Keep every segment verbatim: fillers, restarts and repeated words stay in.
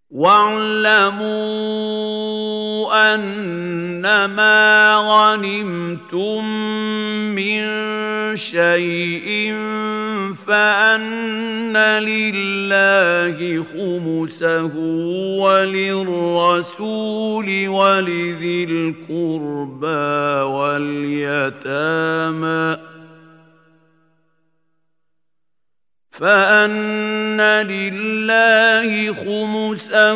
واعلموا أنما غنمتم من شيء فأن لله خمسه وللرسول ولذي القربى واليتامى فأن لله خمسه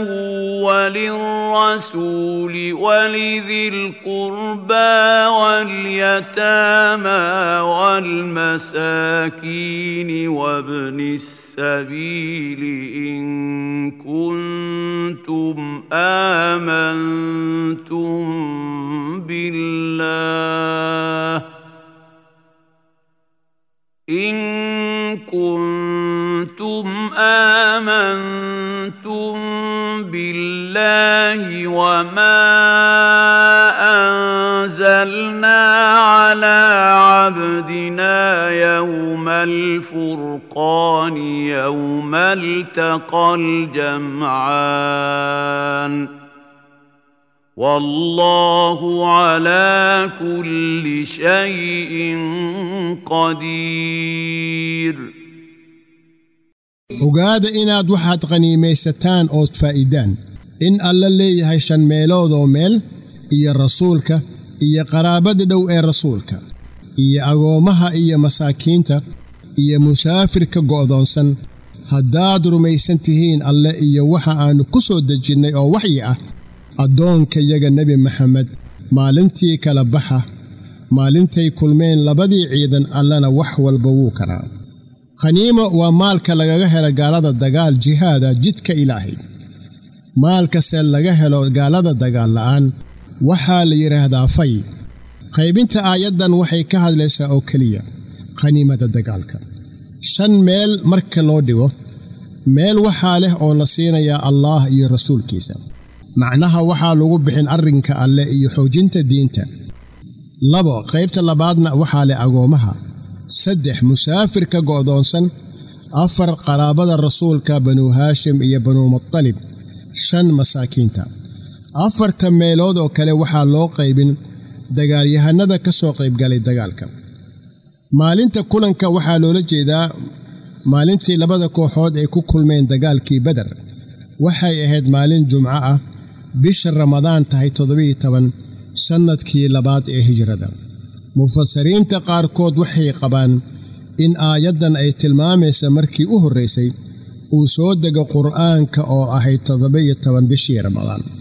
وللرسول ولذي القربى واليتامى والمساكين وابن السبيل إن كنتم آمنتم بالله إن كنتم آمنتم بالله وما أنزلنا على عبدنا يوم الفرقان يوم التقى الجمعان والله على كل شيء قدير. ogaada inaad waxaad qaniimaysataan ood faa'iidaan in alla leeyahay shan meelood oo meel iyo rasuulka iyo qaraabada dhow ee rasuulka iyo agoomaha iyo masaakiinta iyo musaafirka go'doonsan haddaad rumaysan tihiin alle iyo waxa aanu ku soo dejinnay oo waxyi ah addoonkayaga nebi maxamed maalintii kala baxa maalintay kulmeen labadii ciidan allana wax walba wuu karaa. khaniimo waa maalka lagaga helo gaalada dagaal jihaada jidka ilaahay. maalkase laga helo gaalada dagaal la'aan waxaa la yidhaahdaa fay. qaybinta aayaddan waxay ka hadlaysaa oo keliya khaniimada dagaalka. shan meel marka loo dhigo meel waxaa leh oo la siinayaa allaah iyo rasuulkiisa, macnaha waxaa lagu bixin arrinka alle iyo xoojinta diinta. labo qaybta labaadna waxaa leh agoomaha. saddex musaafirka go'doonsan. afar qaraabada rasuulka banu haashim iyo banu muttalib. shan masaakiinta. afarta meelood oo kale waxaa loo qaybin dagaalyahanada ka soo qaybgalay dagaalka. maalinta kulanka waxaa loola jeedaa maalintii labada kooxood ay ku kulmeen dagaalkii badar. waxay ahayd maalin jumco ah, bisha ramadaan tahay toddobiyo toban sannadkii labaad ee hijrada. mufasiriinta qaarkood waxay qabaan in aayaddan ay tilmaamaysa markii u horraysay uu soo dego qur'aanka oo ahayd toddobiyo toban bishii ramadaan.